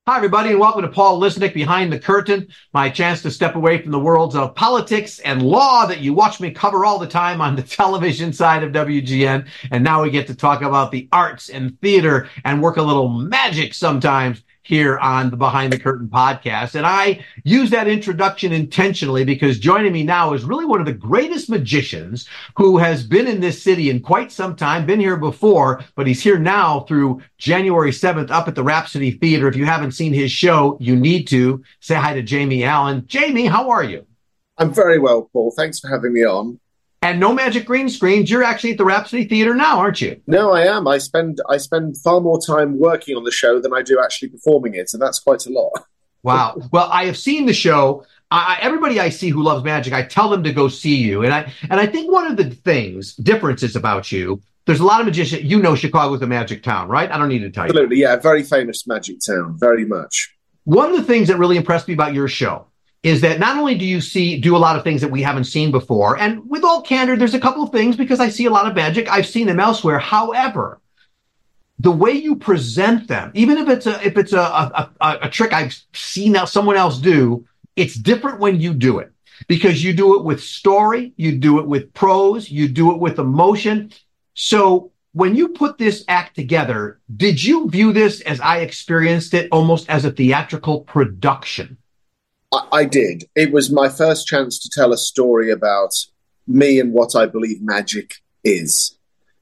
Hi, everybody, and welcome to Paul Lisnek Behind the Curtain, my chance to step away from the worlds of politics and law that you watch me cover all the time on the television side of WGN. And now we get to talk about the arts and theater and work a little magic sometimes here on the Behind the Curtain podcast. And I use that introduction intentionally because joining me now is really one of the greatest magicians who has been in this city in quite some time, been here before, but he's here now through January 7th up at the Rhapsody Theater. If you haven't seen his show, you need to. Say hi to Jamie Allen. Jamie, how are you? I'm very well, Paul. Thanks for having me on. And no magic green screens. You're actually at the Rhapsody Theater now, aren't you? No, I am. I spend far more time working on the show than I do actually performing it, and that's quite a lot. Wow. Well, I have seen the show. Everybody I see who loves magic, I tell them to go see you. And I think one of the differences about you, there's a lot of magicians. You know Chicago's a magic town, right? I don't need to tell you. Absolutely, yeah. Very famous magic town, very much. One of the things that really impressed me about your show is that not only do you do a lot of things that we haven't seen before, and with all candor, there's a couple of things because I see a lot of magic. I've seen them elsewhere. However, the way you present them, even if it's a trick I've seen someone else do, it's different when you do it because you do it with story, you do it with prose, you do it with emotion. So when you put this act together, did you view this as I experienced it almost as a theatrical production? I did. It was my first chance to tell a story about me and what I believe magic is.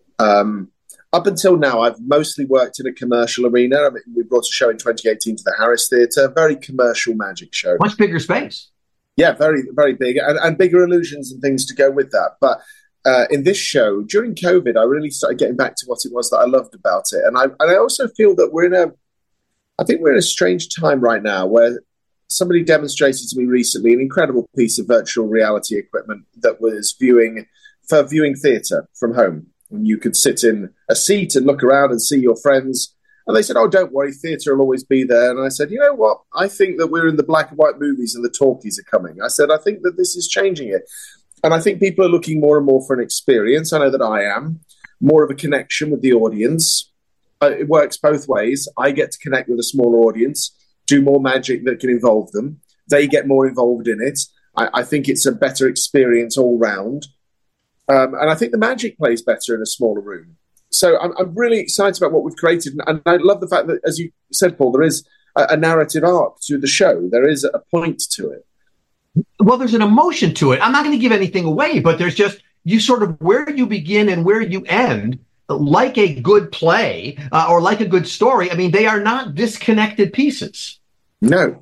Up until now, I've mostly worked in a commercial arena. I mean, we brought a show in 2018 to the Harris Theatre, a very commercial magic show. Much bigger space. Yeah, very, very big, and bigger illusions and things to go with that. But in this show, during COVID, I really started getting back to what it was that I loved about it. And I also feel that we're in a strange time right now where somebody demonstrated to me recently an incredible piece of virtual reality equipment that was viewing theatre from home. And you could sit in a seat and look around and see your friends. And they said, oh, don't worry, theatre will always be there. And I said, you know what? I think that we're in the black and white movies and the talkies are coming. I said, I think that this is changing it. And I think people are looking more and more for an experience. I know that I am. More of a connection with the audience. It works both ways. I get to connect with a smaller audience, do more magic that can involve them. They get more involved in it. I think it's a better experience all round. And I think the magic plays better in a smaller room. So I'm really excited about what we've created. And I love the fact that, as you said, Paul, there is a narrative arc to the show. There is a point to it. Well, there's an emotion to it. I'm not going to give anything away, but there's just you sort of where you begin and where you end, like a good play or like a good story. I mean, they are not disconnected pieces. No,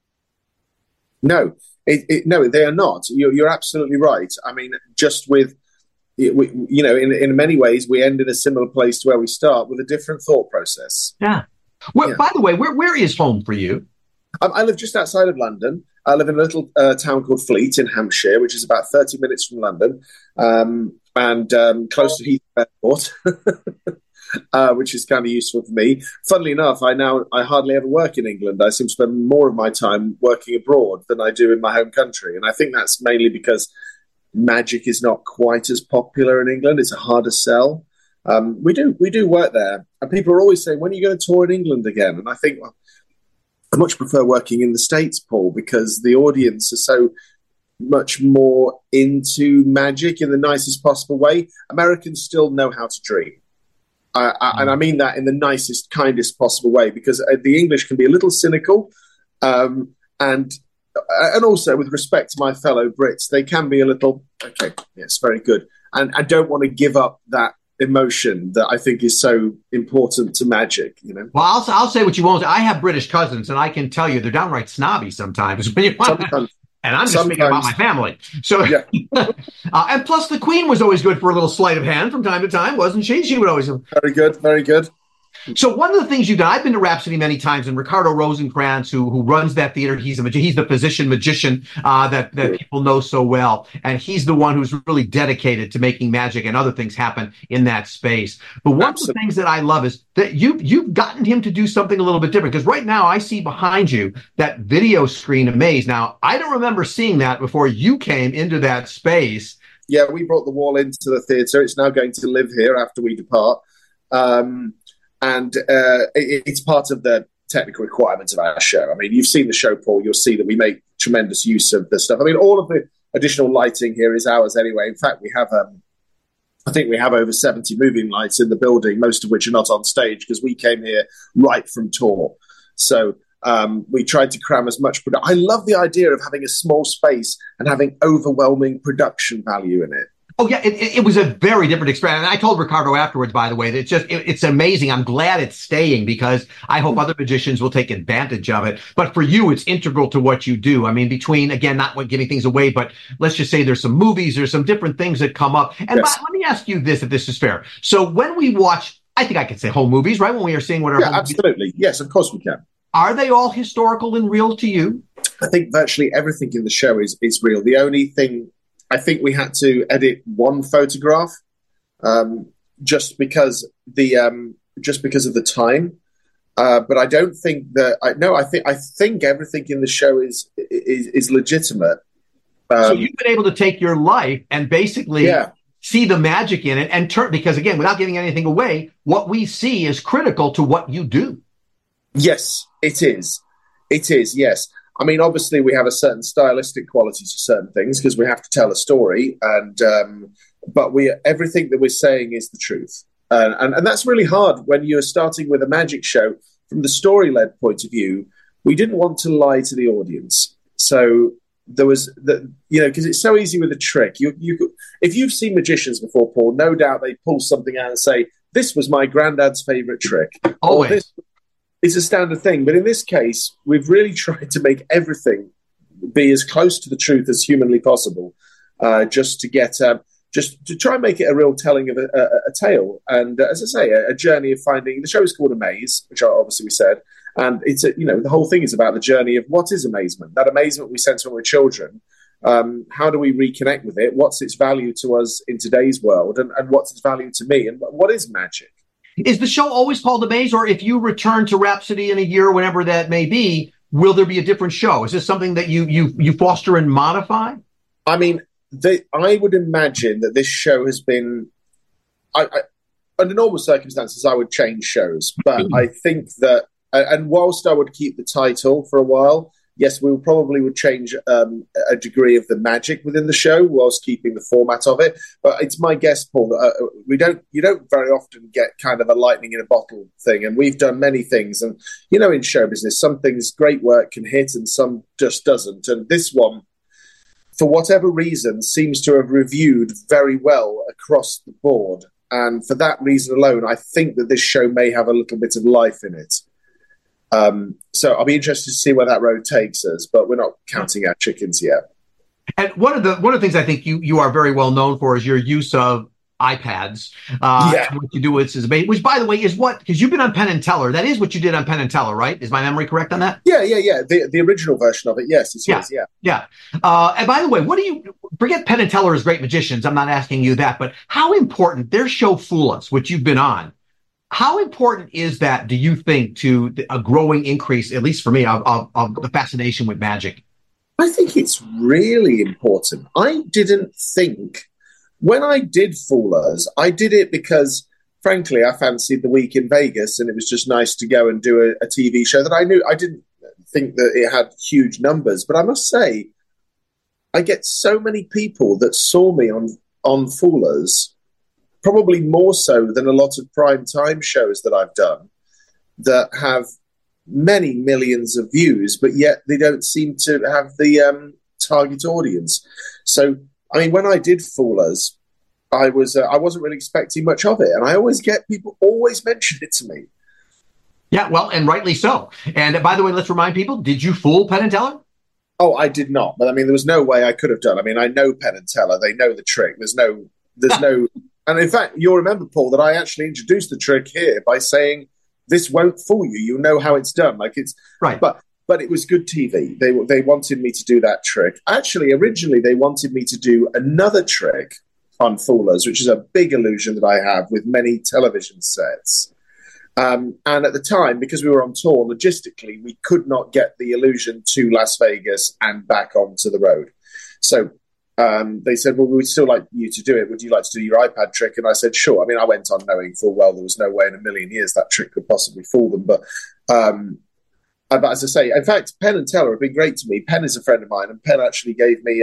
they are not. You're absolutely right. I mean, just with, in many ways, we end in a similar place to where we start with a different thought process. Yeah. Well, by the way, where is home for you? I live just outside of London. I live in a little town called Fleet in Hampshire, which is about 30 minutes from London, and close to Heathrow Airport, which is kind of useful for me. Funnily enough, I hardly ever work in England. I seem to spend more of my time working abroad than I do in my home country, and I think that's mainly because magic is not quite as popular in England. It's a harder sell. We do work there, and people are always saying, "When are you going to tour in England again?" And I think, well, I much prefer working in the States, Paul, because the audience are so much more into magic in the nicest possible way. Americans still know how to dream. And I mean that in the nicest, kindest possible way, because the English can be a little cynical. And also, with respect to my fellow Brits, they can be a little, okay, yes, very good. And I don't want to give up that emotion that I think is so important to magic, Well, I'll say what you won't. I have British cousins, and I can tell you they're downright snobby sometimes. When you and I'm just thinking about my family. So, yeah. And plus, the Queen was always good for a little sleight of hand from time to time, wasn't she? She would always. Very good, very good. So one of the things you've done, I've been to Rhapsody many times, and Ricardo Rosenkrantz, who runs that theater, he's the physician magician that people know so well, and he's the one who's really dedicated to making magic and other things happen in that space. But one of the things that I love is that you've gotten him to do something a little bit different, because right now I see behind you that video screen Amaze. Now, I don't remember seeing that before you came into that space. Yeah, we brought the wall into the theater. It's now going to live here after we depart. And it's part of the technical requirement of our show. I mean, you've seen the show, Paul. You'll see that we make tremendous use of the stuff. I mean, all of the additional lighting here is ours anyway. In fact, we have, I think we have over 70 moving lights in the building, most of which are not on stage because we came here right from tour. So we tried to cram as much. I love the idea of having a small space and having overwhelming production value in it. Oh, yeah, it was a very different experience. And I told Ricardo afterwards, by the way, that it's amazing. I'm glad it's staying because I hope other magicians will take advantage of it. But for you, it's integral to what you do. I mean, between, again, not giving things away, but let's just say there's some movies, there's some different things that come up. And Yes. let me ask you this, if this is fair. So when we watch, I think I could say home movies, right? When we are seeing what our Yeah, home movies, absolutely. Yes, of course we can. are they all historical and real to you? I think virtually everything in the show is real. The only thing, I think we had to edit one photograph just because of the time. But I don't think that I think everything in the show is legitimate. So you've been able to take your life and basically see the magic in it and turn, because again, without giving anything away, what we see is critical to what you do. Yes, it is. It is, yes. I mean, obviously, we have a certain stylistic quality to certain things because we have to tell a story, but everything that we're saying is the truth, and that's really hard when you're starting with a magic show. From the story-led point of view, we didn't want to lie to the audience, so there was because it's so easy with a trick. If you've seen magicians before, Paul, no doubt they pull something out and say, "This was my granddad's favorite trick." Always. Or, "This." It's a standard thing, but in this case, we've really tried to make everything be as close to the truth as humanly possible, just to try and make it a real telling of a tale. And as I say, a journey of finding. The show is called Amaze, which obviously we said, and it's the whole thing is about the journey of what is amazement. That amazement we sense when we're children. How do we reconnect with it? What's its value to us in today's world, and what's its value to me? And what is magic? Is the show always called Amaze, or if you return to Rhapsody in a year, whenever that may be, will there be a different show? Is this something that you foster and modify? I mean, I would imagine that this show has been. Under normal circumstances, I would change shows, but I think that, and whilst I would keep the title for a while, yes, we probably would change a degree of the magic within the show whilst keeping the format of it. But it's my guess, Paul, that you don't very often get kind of a lightning in a bottle thing. And we've done many things. And, in show business, some things, great work can hit and some just doesn't. And this one, for whatever reason, seems to have reviewed very well across the board. And for that reason alone, I think that this show may have a little bit of life in it. So I'll be interested to see where that road takes us, but we're not counting our chickens yet. And one of the things I think you are very well known for is your use of iPads. What you do with is amazing, which, by the way, is because you've been on Penn and Teller. That is what you did on Penn and Teller, right? Is my memory correct on that? Yeah. The original version of it, yes. Yeah. And by the way, forget Penn and Teller as great magicians. I'm not asking you that, but how important their show Fool Us, which you've been on, how important is that, do you think, to a growing increase, at least for me, of the fascination with magic? I think it's really important. I didn't think, when I did Fool Us, I did it because, frankly, I fancied the week in Vegas, and it was just nice to go and do a TV show that I knew. I didn't think that it had huge numbers, but I must say, I get so many people that saw me on Fool Us, probably more so than a lot of prime time shows that I've done, that have many millions of views, but yet they don't seem to have the target audience. So, I mean, when I did Fool Us, I wasn't really expecting much of it, and I always get people always mention it to me. Yeah, well, and rightly so. And by the way, let's remind people: did you fool Penn and Teller? Oh, I did not. But I mean, there was no way I could have done. I mean, I know Penn and Teller; they know the trick. There's no. And in fact, you'll remember, Paul, that I actually introduced the trick here by saying, "This won't fool you. You know how it's done." Like it's right. But it was good TV. They wanted me to do that trick. Actually, originally they wanted me to do another trick on Fool Us, which is a big illusion that I have with many television sets. And at the time, because we were on tour, logistically, we could not get the illusion to Las Vegas and back onto the road. So they said, well, we would still like you to do it. Would you like to do your iPad trick? And I said, sure. I mean, I went on knowing full well there was no way in a million years that trick could possibly fool them. But But as I say, in fact, Penn and Teller have been great to me. Penn is a friend of mine, and Penn actually gave me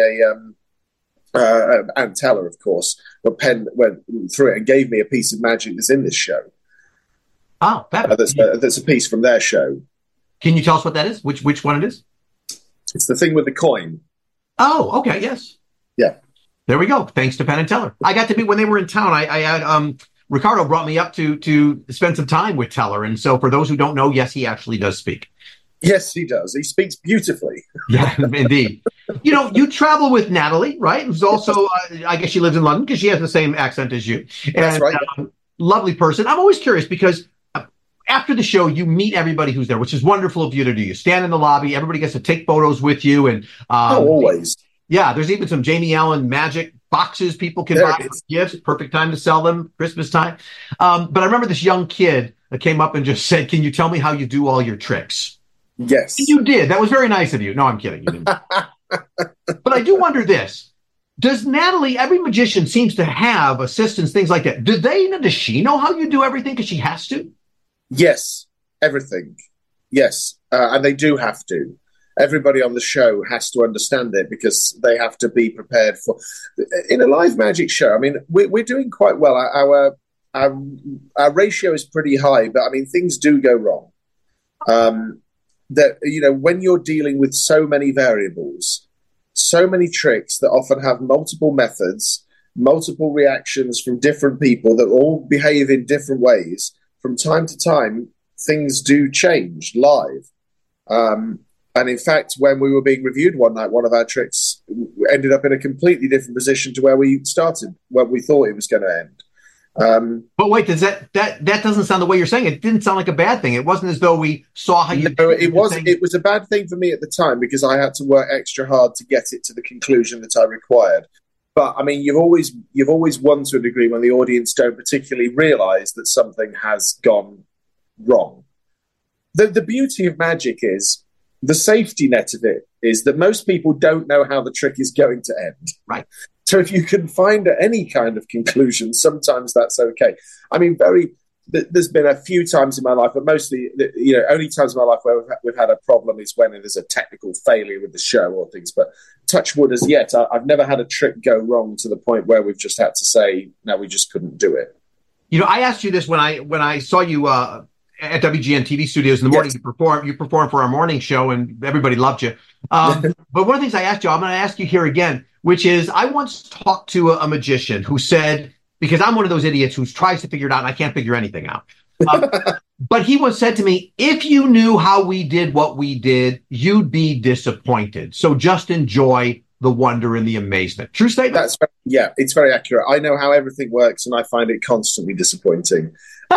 and Teller, of course, but Penn went through it and gave me a piece of magic that's in this show. Oh, that's a piece from their show. Can you tell us what that is? Which one it is? It's the thing with the coin. Oh, okay, yes. Yeah. There we go. Thanks to Penn and Teller. I got to meet when they were in town. I had Ricardo brought me up to spend some time with Teller. And so for those who don't know, yes, he actually does speak. Yes, he does. He speaks beautifully. Yeah, indeed. You travel with Natalie, right? Who's also, I guess she lives in London because she has the same accent as you. And, that's right. Lovely person. I'm always curious because after the show, you meet everybody who's there, which is wonderful of you to do. You stand in the lobby. Everybody gets to take photos with you. And always. Yeah, there's even some Jamie Allen magic boxes people can buy for gifts. Perfect time to sell them, Christmas time. But I remember this young kid that came up and just said, "Can you tell me how you do all your tricks?" Yes. And you did. That was very nice of you. No, I'm kidding. You didn't. But I do wonder this. Does Natalie, every magician seems to have assistants, things like that. Does she know how you do everything because she has to? Yes, everything. Yes, and they do have to. Everybody on the show has to understand it because they have to be prepared for. In a live magic show, I mean, we're doing quite well. Our ratio is pretty high, but I mean, things do go wrong. When you're dealing with so many variables, so many tricks that often have multiple methods, multiple reactions from different people that all behave in different ways, from time to time, things do change live. And in fact, when we were being reviewed one night, one of our tricks ended up in a completely different position to where we started, where we thought it was going to end. But wait, does that doesn't sound the way you're saying it. It didn't sound like a bad thing. It wasn't as though we saw how you. No, it was a bad thing for me at the time because I had to work extra hard to get it to the conclusion that I required. But I mean, you've always won to a degree when the audience don't particularly realise that something has gone wrong. The beauty of magic is the safety net of it is that most people don't know how the trick is going to end. Right. So if you can find any kind of conclusion, sometimes that's okay. I mean, there's been a few times in my life, but mostly, only times in my life where we've had a problem is when there's a technical failure with the show or things. But touch wood, as yet, I've never had a trick go wrong to the point where we've just had to say, no, we just couldn't do it. I asked you this when I saw you at WGN TV studios in the morning. Yes. You performed for our morning show, and everybody loved you. But one of the things I asked you, I'm going to ask you here again, which is I once talked to a magician who said, because I'm one of those idiots who tries to figure it out and I can't figure anything out. But he once said to me, if you knew how we did what we did, you'd be disappointed. So just enjoy the wonder and the amazement. True statement? It's very accurate. I know how everything works and I find it constantly disappointing.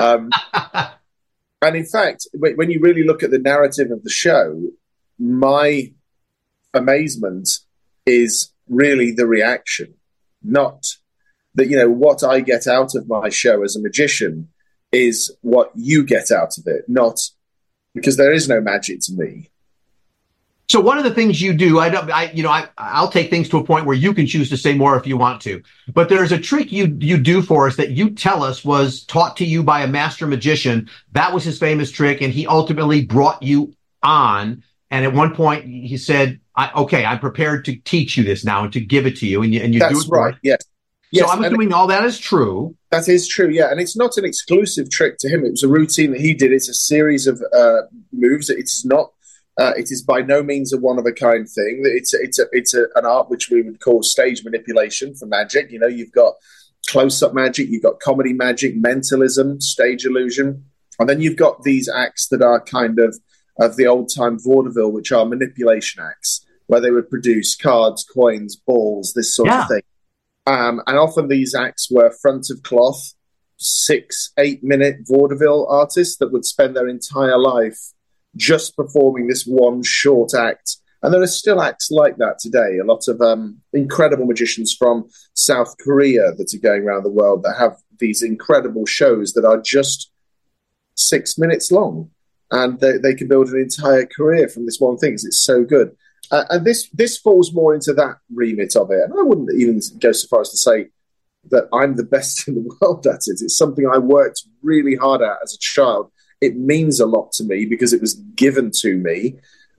And in fact, when you really look at the narrative of the show, my amazement is really the reaction, not that, what I get out of my show as a magician is what you get out of it, not because there is no magic to me. So one of the things you do, I'll take things to a point where you can choose to say more if you want to, but there's a trick you do for us that you tell us was taught to you by a master magician. That was his famous trick, and he ultimately brought you on. And at one point, he said, I'm prepared to teach you this now and to give it to you. And you That's do it. Right, yes. So I'm assuming all that is true. That is true, yeah. And it's not an exclusive trick to him. It was a routine that he did. It's a series of moves. It is by no means a one-of-a-kind thing. It's an art which we would call stage manipulation for magic. You've got close-up magic, you've got comedy magic, mentalism, stage illusion. And then you've got these acts that are kind of the old-time vaudeville, which are manipulation acts, where they would produce cards, coins, balls, this sort of thing. And often these acts were front of cloth, 6-8 minute vaudeville artists that would spend their entire life just performing this one short act. And there are still acts like that today. A lot of incredible magicians from South Korea that are going around the world that have these incredible shows that are just 6 minutes long. And they can build an entire career from this one thing because it's so good. And this falls more into that remit of it. And I wouldn't even go so far as to say that I'm the best in the world at it. It's something I worked really hard at as a child. it means a lot to me because it was given to me.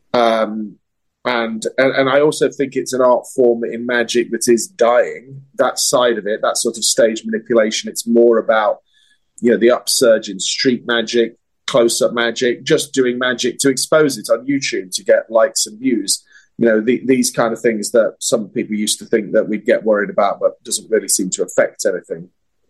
And I also think it's an art form in magic that is dying. That side of it, that sort of stage manipulation, it's more about, the upsurge in street magic, close-up magic, just doing magic to expose it on YouTube to get likes and views. These kind of things that some people used to think that we'd get worried about, but doesn't really seem to affect anything.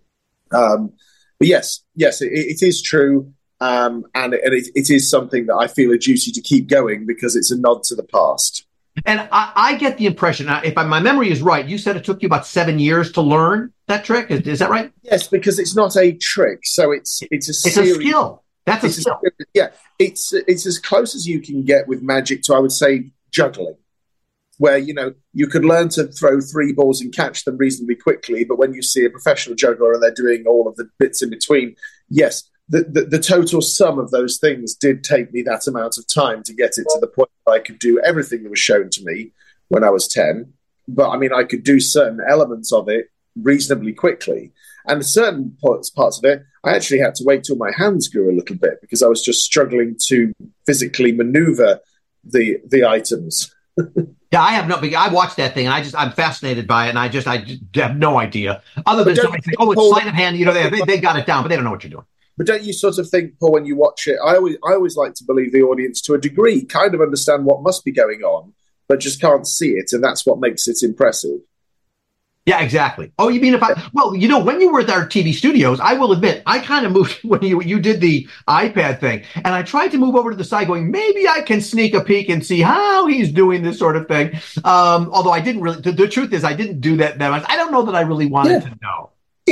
But yes, it is true. And it is something that I feel a duty to keep going because it's a nod to the past. And I get the impression, if my memory is right, you said it took you about 7 years to learn that trick. Is that right? Yes, because it's not a trick. So it's a skill. That's a skill. It's as close as you can get with magic to, I would say, juggling, where, you could learn to throw 3 balls and catch them reasonably quickly. But when you see a professional juggler and they're doing all of the bits in between, yes, the total sum of those things did take me that amount of time to get it to the point that I could do everything that was shown to me when I was 10. But I mean, I could do certain elements of it reasonably quickly. And certain parts of it, I actually had to wait till my hands grew a little bit because I was just struggling to physically maneuver the items. Yeah, I watched that thing and I'm fascinated by it, and I just have no idea other than somebody saying, it's sleight of hand. They got it down, but they don't know what you're doing. But don't you sort of think, Paul, when you watch it, I always like to believe the audience to a degree kind of understand what must be going on, but just can't see it, and that's what makes it impressive. Yeah, exactly. Oh, you mean when you were at our TV studios, I will admit, I kind of moved when you did the iPad thing, and I tried to move over to the side going, maybe I can sneak a peek and see how he's doing this sort of thing. Although I didn't really, the truth is I didn't do that much. I don't know that I really wanted to know.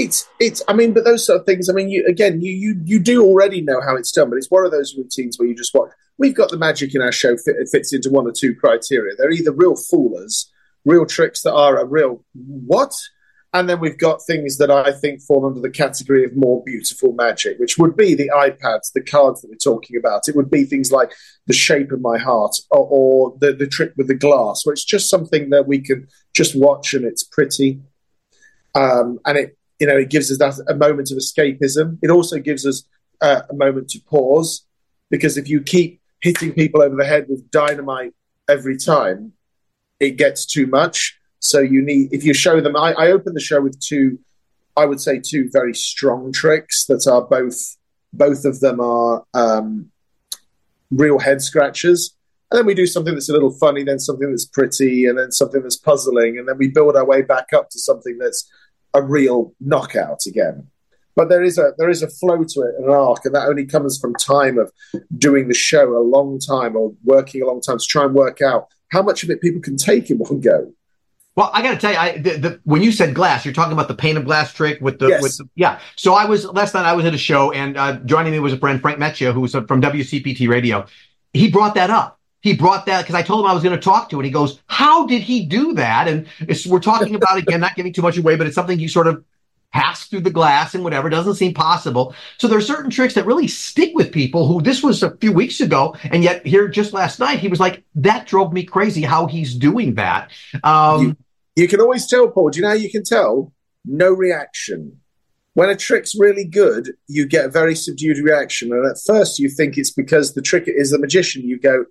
But those sort of things, you do already know how it's done, but it's one of those routines where you just watch. We've got the magic in our show, it fits into one or two criteria. They're either real foolers, real tricks that are a real what? And then we've got things that I think fall under the category of more beautiful magic, which would be the iPads, the cards that we're talking about. It would be things like the shape of my heart or the trick with the glass, where it's just something that we can just watch and it's pretty. And it gives us that a moment of escapism. It also gives us a moment to pause, because if you keep hitting people over the head with dynamite every time, it gets too much. So if you show them, I open the show with two very strong tricks that are both of them are real head scratchers. And then we do something that's a little funny, then something that's pretty, and then something that's puzzling. And then we build our way back up to something that's a real knockout again. But there is a flow to it, an arc, and that only comes from time of doing the show a long time or working a long time to try and work out how much of it people can take in one go. Well, I got to tell you, when you said glass, you're talking about the pane of glass trick with the. Yeah. So last night I was at a show, and joining me was a friend, Frank Meccia, who was from WCPT Radio. He brought that up. He brought that because I told him I was going to talk to it. He goes, how did he do that? And we're talking about, again, not giving too much away, but it's something you sort of pass through the glass and whatever. Doesn't seem possible. So there are certain tricks that really stick with people who, this was a few weeks ago, and yet here just last night, he was like, that drove me crazy how he's doing that. You can always tell, Paul. Do you know how you can tell? No reaction. When a trick's really good, you get a very subdued reaction. And at first you think it's because the trick is the magician. You go,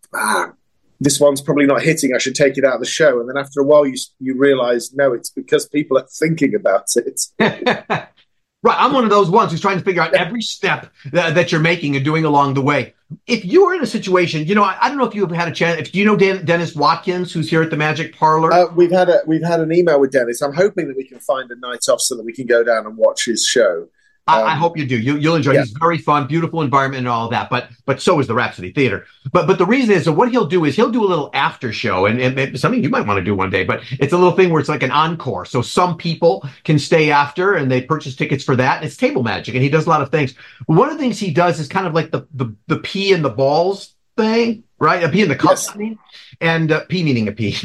this one's probably not hitting. I should take it out of the show. And then after a while, you realize, no, it's because people are thinking about it. Right. I'm one of those ones who's trying to figure out every step that you're making and doing along the way. If you were in a situation, I don't know if you've had a chance. Do you know Dennis Watkins, who's here at the Magic Parlor? We've had an email with Dennis. I'm hoping that we can find a night off so that we can go down and watch his show. I hope you do. You'll enjoy it. Yeah. It's very fun, beautiful environment and all of that. But so is the Rhapsody Theater. But the reason is that what he'll do is he'll do a little after show, and something you might want to do one day. But it's a little thing where it's like an encore. So some people can stay after, and they purchase tickets for that. And it's table magic, and he does a lot of things. One of the things he does is kind of like the pea in the balls thing, right? A pea in the cup, yes. I mean, and pea meaning a pea.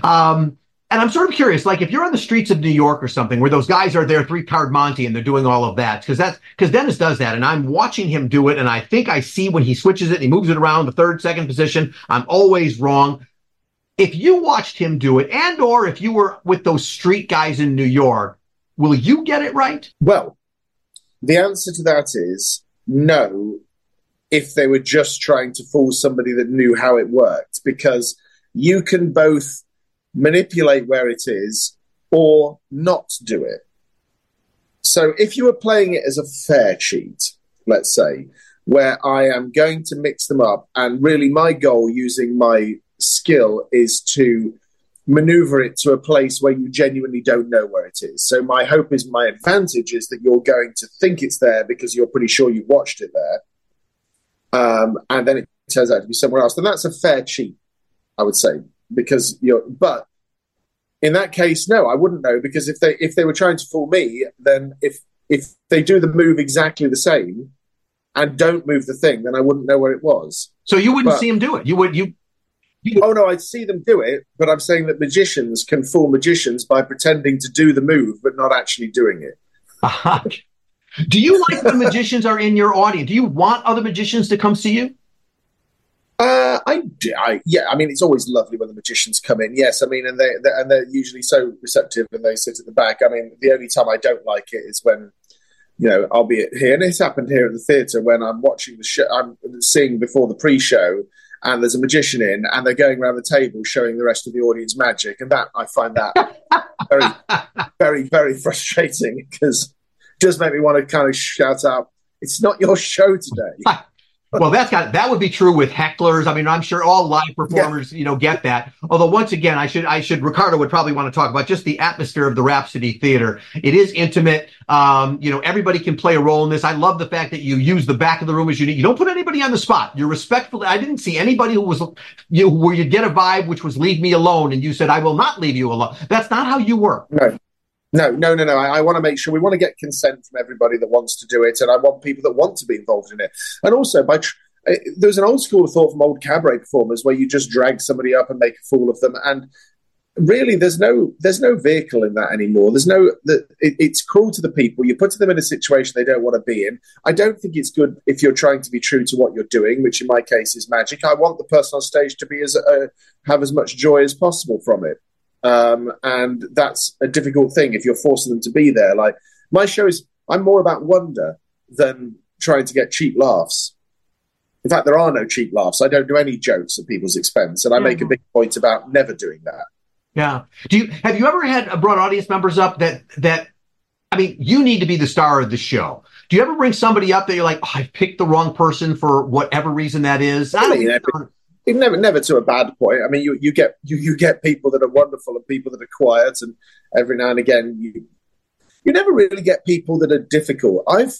And I'm sort of curious, like if you're on the streets of New York or something where those guys are there, 3-card Monty, and they're doing all of that, because Dennis does that, and I'm watching him do it, and I think I see when he switches it, and he moves it around the third, second position. I'm always wrong. If you watched him do it, and or if you were with those street guys in New York, will you get it right? Well, the answer to that is no. if they were just trying to fool somebody that knew how it worked, because you can both manipulate where it is or not do it. So if you were playing it as a fair cheat, let's say, where I am going to mix them up, and really my goal using my skill is to maneuver it to a place where you genuinely don't know where it is. So my hope is, my advantage is that you're going to think it's there because you're pretty sure you watched it there. And then it turns out to be somewhere else. Then that's a fair cheat, I would say, because but in that case, no, I wouldn't know, because if they were trying to fool me, then if they do the move exactly the same and don't move the thing, then I wouldn't know where it was. So you wouldn't see them do it. You would. Oh no, I'd see them do it, but I'm saying that magicians can fool magicians by pretending to do the move but not actually doing it. Do you like when magicians are in your audience? Do you want other magicians to come see you? I do. Yeah, I mean, it's always lovely when the magicians come in. Yes, I mean, and they're usually so receptive, and they sit at the back. I mean, the only time I don't like it is when, I'll be here, and it's happened here at the theatre when I'm watching the show, I'm seeing before the pre-show, and there's a magician in, and they're going around the table showing the rest of the audience magic, and that I find that very, very, very frustrating, because it does make me want to kind of shout out, "It's not your show today." Well, that would be true with hecklers. I mean, I'm sure all live performers, get that. Although, once again, Ricardo would probably want to talk about just the atmosphere of the Rhapsody Theater. It is intimate. Everybody can play a role in this. I love the fact that you use the back of the room as you need. You don't put anybody on the spot. You're respectful. I didn't see anybody who was, where you get a vibe which was leave me alone, and you said, I will not leave you alone. That's not how you work. No. I want to make sure we want to get consent from everybody that wants to do it, and I want people that want to be involved in it. And also, there's an old school of thought from old cabaret performers where you just drag somebody up and make a fool of them, and really, there's no vehicle in that anymore. It's cruel to the people. You put them in a situation they don't want to be in. I don't think it's good if you're trying to be true to what you're doing, which in my case is magic. I want the person on stage to be have as much joy as possible from it. And that's a difficult thing if you're forcing them to be there. Like, my show I'm more about wonder than trying to get cheap laughs. In fact, there are no cheap laughs. I don't do any jokes at people's expense, and I make a big point about never doing that. Yeah. Have you ever brought audience members up that I mean, you need to be the star of the show? Do you ever bring somebody up that you're like, I picked the wrong person for whatever reason that is? Never to a bad point. I mean, you get people that are wonderful and people that are quiet, and every now and again you never really get people that are difficult.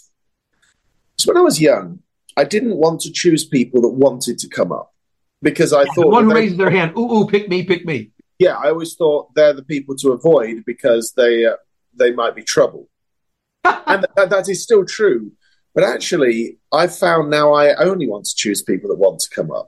So when I was young, I didn't want to choose people that wanted to come up, because I thought the one who raises their hand, ooh, pick me. Yeah, I always thought they're the people to avoid because they might be trouble, and that is still true. But actually, I've found now I only want to choose people that want to come up.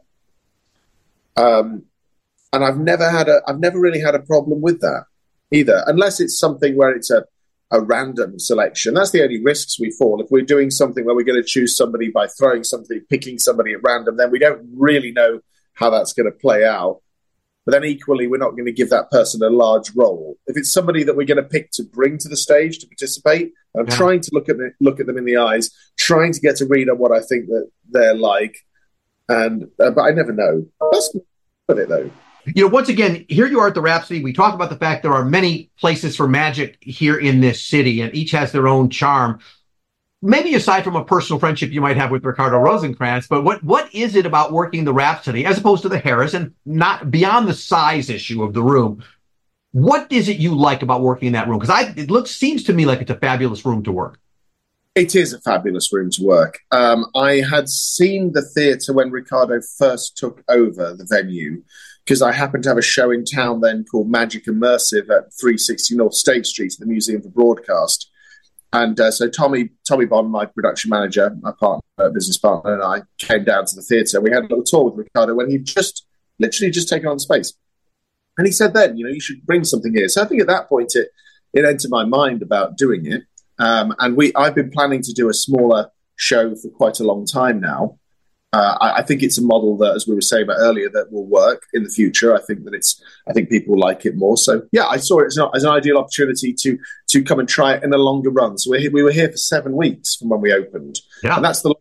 And I've never really had a problem with that either, unless it's something where it's a random selection. That's the only risks we fall. If we're doing something where we're going to choose somebody by picking somebody at random, then we don't really know how that's going to play out. But then equally, we're not going to give that person a large role. If it's somebody that we're going to pick to bring to the stage to participate, I'm trying to look at them in the eyes, trying to get a read on what I think that they're like. And but I never know. That's it, though. Once again, here you are at the Rhapsody. We talked about the fact there are many places for magic here in this city, and each has their own charm. Maybe aside from a personal friendship you might have with Ricardo Rosencrantz, but what is it about working the Rhapsody as opposed to the Harris, and not beyond the size issue of the room? What is it you like about working in that room? Because seems to me like it's a fabulous room to work. It is a fabulous room to work. I had seen the theatre when Ricardo first took over the venue, because I happened to have a show in town then called Magic Immersive at 360 North State Street at the Museum for Broadcast. And so Tommy Bond, my production manager, my business partner, and I came down to the theatre. We had a little tour with Ricardo when he'd literally just taken on the space. And he said then, you should bring something here. So I think at that point it entered my mind about doing it. And I've been planning to do a smaller show for quite a long time now. I think it's a model that, as we were saying about earlier, that will work in the future. I think people like it more. So yeah, I saw it as an ideal opportunity to come and try it in a longer run. So we were here for 7 weeks from when we opened, and that's the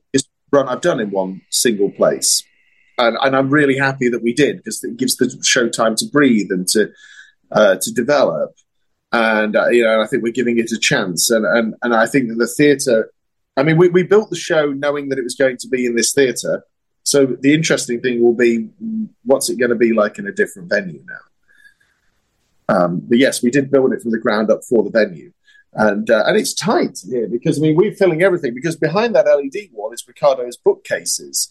run I've done in one single place. And I'm really happy that we did, because it gives the show time to breathe and to develop. And I think we're giving it a chance. And I think that the theatre, I mean, we built the show knowing that it was going to be in this theatre. So the interesting thing will be, what's it going to be like in a different venue now? But yes, we did build it from the ground up for the venue. And it's tight here because, I mean, we're filling everything, because behind that LED wall is Ricardo's bookcases.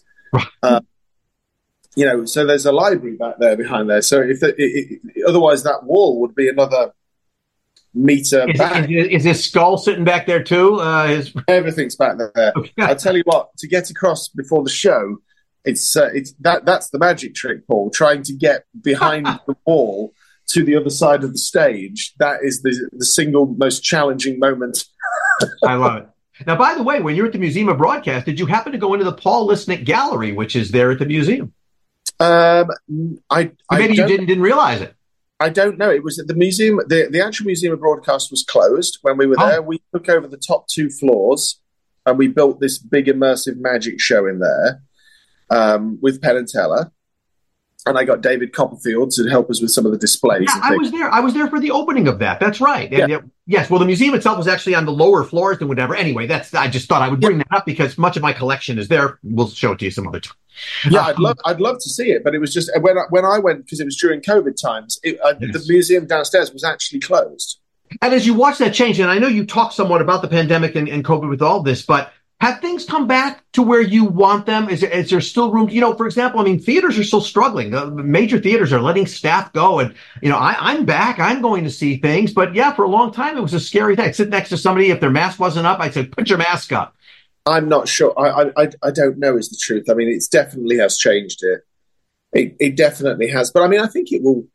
So there's a library back there behind there. So otherwise that wall would be another meter back. Is his skull sitting back there too? Everything's back there. Okay. I'll tell you what, to get across before the show, that's the magic trick, Paul, trying to get behind the wall to the other side of the stage. That is the single most challenging moment. I love it. Now, by the way, when you're at the Museum of Broadcast, did you happen to go into the Paul Lisnek Gallery, which is there at the museum? Maybe you didn't realize it. I don't know. It was at the museum. The actual Museum of Broadcast was closed when we were there. We took over the top 2 floors and we built this big immersive magic show in there with Penn and Teller. And I got David Copperfield to help us with some of the displays. Yeah, I was there for the opening of that. That's right. Yeah. Yes. Well, the museum itself was actually on the lower floors than whatever. Anyway, I just thought I would bring that up because much of my collection is there. We'll show it to you some other time. Yeah, I'd love to see it, but it was just when I went, because it was during COVID times. The museum downstairs was actually closed. And as you watch that change, and I know you talked somewhat about the pandemic and COVID with all this, but have things come back to where you want them? Is there still room? For example, I mean, theaters are still struggling. Major theaters are letting staff go. And, I'm back. I'm going to see things. But, yeah, for a long time, it was a scary thing. I'd sit next to somebody. If their mask wasn't up, I'd say, put your mask up. I'm not sure. I don't know is the truth. I mean, it definitely has changed here. It definitely has. But, I mean, I think it will.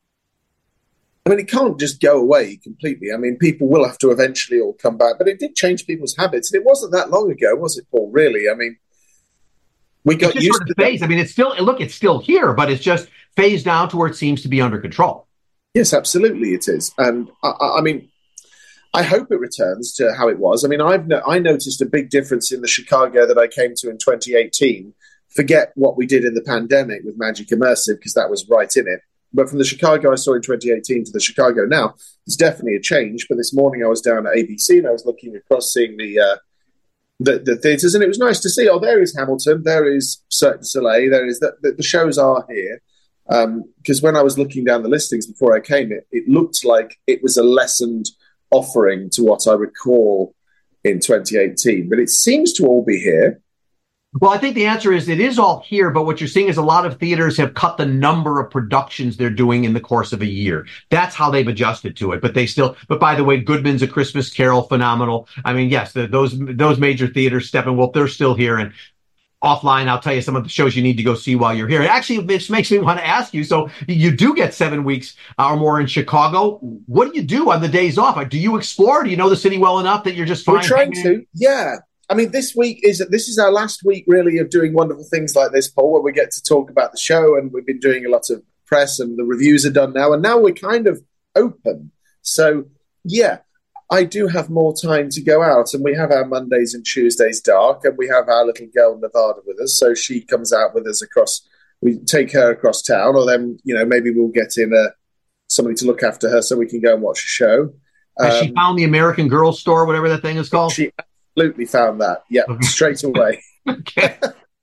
I mean, it can't just go away completely. I mean, people will have to eventually all come back, but it did change people's habits. And it wasn't that long ago, was it, Paul? Really? I mean, we got used to phase. I mean, it's still here, but it's just phased down to where it seems to be under control. Yes, absolutely, it is. And I mean, I hope it returns to how it was. I mean, I noticed a big difference in the Chicago that I came to in 2018. Forget what we did in the pandemic with Magic Immersive, because that was right in it. But from the Chicago I saw in 2018 to the Chicago now, there's definitely a change. But this morning I was down at ABC and I was looking across, seeing the theatres, and it was nice to see. Oh, there is Hamilton, there is Cirque du Soleil, there is the shows are here. Because when I was looking down the listings before I came, it looked like it was a lessened offering to what I recall in 2018. But it seems to all be here. Well, I think the answer is it is all here, but what you're seeing is a lot of theaters have cut the number of productions they're doing in the course of a year. That's how they've adjusted to it. But by the way, Goodman's A Christmas Carol, phenomenal. I mean, yes, those major theaters, Steppenwolf, they're still here. And offline, I'll tell you some of the shows you need to go see while you're here. And actually, this makes me want to ask you, so you do get 7 weeks or more in Chicago. What do you do on the days off? Do you explore? Do you know the city well enough that you're just fine? We're trying to, yeah. I mean, this is our last week, really, of doing wonderful things like this, Paul, where we get to talk about the show, and we've been doing a lot of press, and the reviews are done now, and now we're kind of open. So, yeah, I do have more time to go out, and we have our Mondays and Tuesdays dark, and we have our little girl Nevada with us, so she comes out with us we take her across town, or then, maybe we'll get in somebody to look after her so we can go and watch a show. Has she found the American Girl store, whatever that thing is called? She absolutely found that. Yeah, straight away. Okay.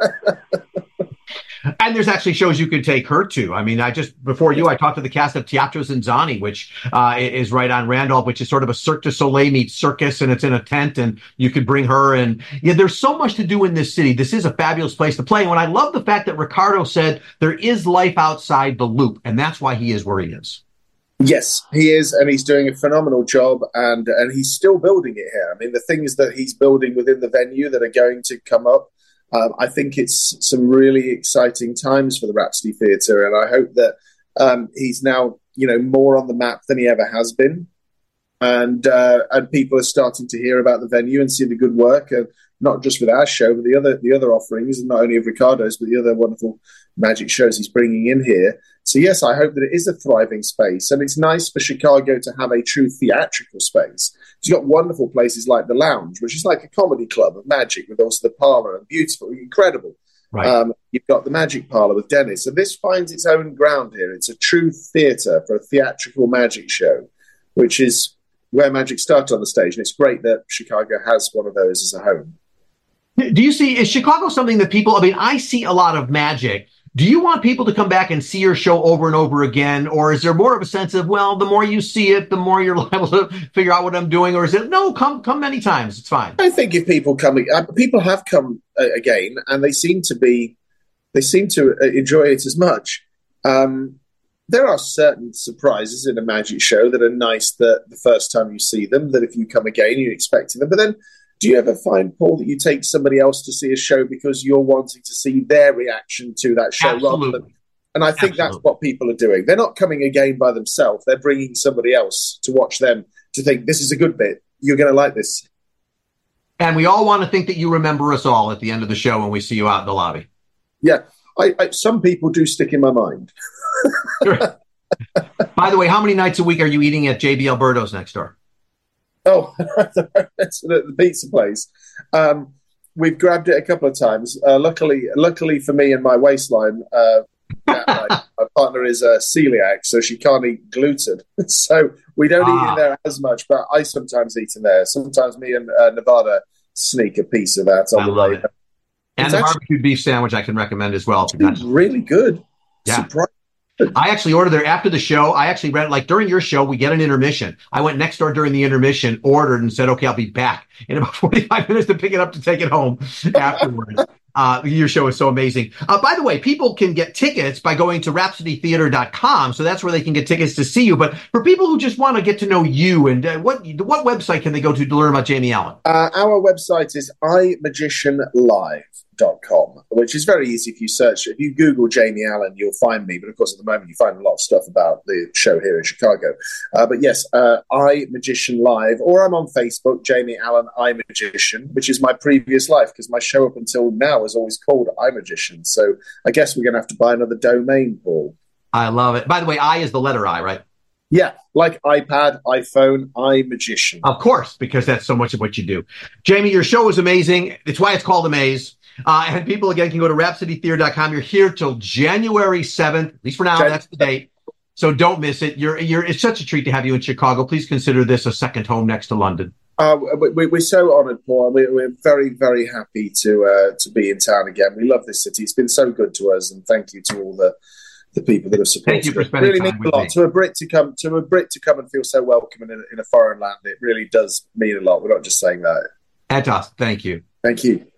And there's actually shows you could take her to. I mean, I talked to the cast of Teatro Zanzani, which is right on Randolph, which is sort of a Cirque du Soleil meets circus, and it's in a tent, and you could bring her. And yeah, there's so much to do in this city. This is a fabulous place to play. And I love the fact that Ricardo said there is life outside the loop, and that's why he is where he is. Yes, he is, and he's doing a phenomenal job, and he's still building it here. I mean, the things that he's building within the venue that are going to come up, I think it's some really exciting times for the Rhapsody Theatre, and I hope that he's now, more on the map than he ever has been, and people are starting to hear about the venue and see the good work, and not just with our show, but the other offerings, and not only of Ricardo's, but the other wonderful magic shows he's bringing in here. So yes, I hope that it is a thriving space, and it's nice for Chicago to have a true theatrical space. You've got wonderful places like the Lounge, which is like a comedy club of magic, with also the Parlour, and beautiful, incredible. Right. You've got the Magic Parlour with Dennis. And this finds its own ground here. It's a true theatre for a theatrical magic show, which is where magic started on the stage. And it's great that Chicago has one of those as a home. Do you see, is Chicago something that people, I mean, I see a lot of magic. Do you want people to come back and see your show over and over again? Or is there more of a sense of, well, the more you see it, the more you're liable to figure out what I'm doing? Or is it, no, come many times. It's fine. I think if people come, people have come again, and they seem to enjoy it as much. There are certain surprises in a magic show that are nice that the first time you see them, that if you come again, you're expecting them. But then, do you ever find, Paul, that you take somebody else to see a show because you're wanting to see their reaction to that show? Absolutely. And I think that's what people are doing. They're not coming again by themselves. They're bringing somebody else to watch them, to think, this is a good bit. You're going to like this. And we all want to think that you remember us all at the end of the show when we see you out in the lobby. Yeah. Some people do stick in my mind. Sure. By the way, how many nights a week are you eating at JB Alberto's next door? Oh, that's the pizza place. We've grabbed it a couple of times. Luckily for me and my waistline, my partner is a celiac, so she can't eat gluten. So we don't eat in there as much, but I sometimes eat in there. Sometimes me and Nevada sneak a piece of that on the way. And the barbecued beef sandwich I can recommend as well. It's really good. Yeah. I actually ordered there after the show. I actually read, like, during your show, we get an intermission. I went next door during the intermission, ordered, and said, okay, I'll be back in about 45 minutes to pick it up to take it home afterwards. Your show is so amazing. By the way, people can get tickets by going to RhapsodyTheater.com. So that's where they can get tickets to see you. But for people who just want to get to know you, and what website can they go to learn about Jamie Allen? Our website is imagicianlive.com, which is very easy. If you Google Jamie Allen, you'll find me. But of course, at the moment, you find a lot of stuff about the show here in Chicago. But yes, iMagician Live, or I'm on Facebook, Jamie Allen iMagician, which is my previous life, because my show up until now is always called iMagician. So I guess we're going to have to buy another domain, Paul. I love it. By the way, I is the letter I, right? Yeah, like iPad, iPhone, iMagician. Of course, because that's so much of what you do. Jamie, your show is amazing. It's why it's called Amaze. And people, again, can go to RhapsodyTheater.com. You're here till January 7th. At least for now, that's the date. So don't miss it. It's such a treat to have you in Chicago. Please consider this a second home next to London. We're so honoured, Paul. We're very, very happy to be in town again. We love this city. It's been so good to us, and thank you to all the people that have supported. Thank you for spending time with me. To a Brit to come and feel so welcome in a foreign land. It really does mean a lot. We're not just saying that. It does. Thank you. Thank you.